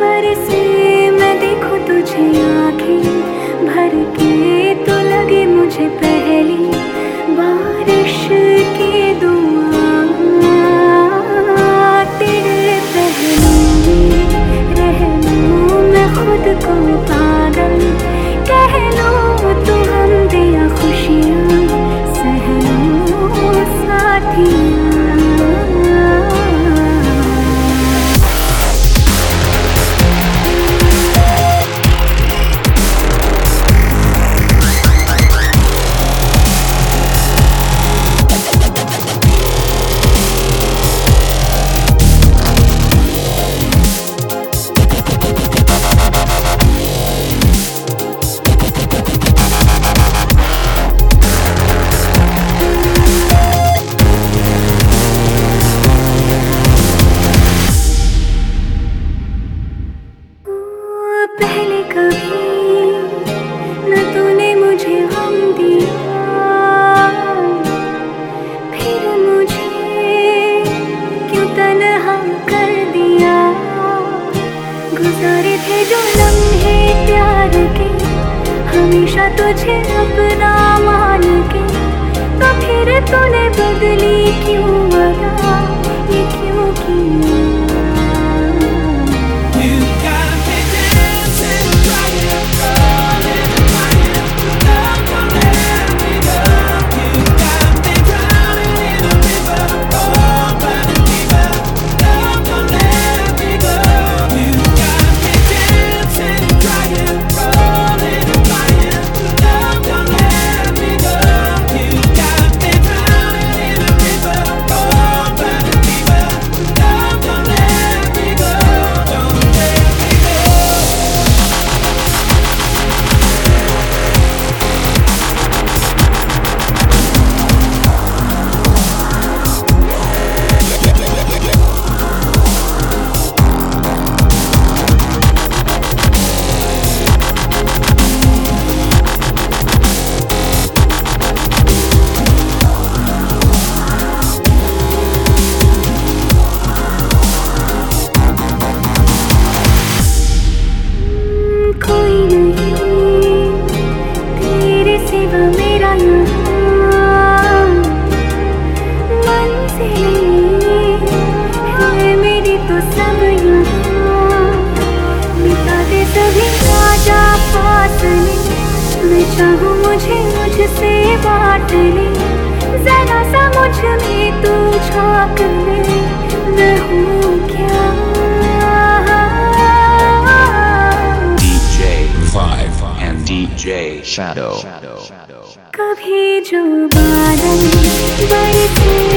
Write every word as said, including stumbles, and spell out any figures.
बरसे मैं देखूं तुझे आंखें भर के, तो लगे मुझे पहली बारिश की दुआ। तेरे पहलू में रह लूं मैं खुद को पागल, कह लूं तू हम दिया खुशियाँ सह लूं साथिया। पहले कभी न तूने मुझे गम दिया, फिर मुझे क्यों तन्हा कर दिया। गुजारे थे जो लम्हे प्यार के, हमेशा तुझे अपना मान के, तो फिर तूने बदली क्यों अदा, ये क्यों किया। मेरा यहाँ मंज़िलें है मेरी तो सब यहाँ, बिता दे सभी राजा फासले, मैं चाहूँ मुझे मुझसे बांट ले, जरा सा मुझ में तू झाँक ले, मैं हूँ क्या। D J Vibe and D J Shadow. कभी जो बादल बरसे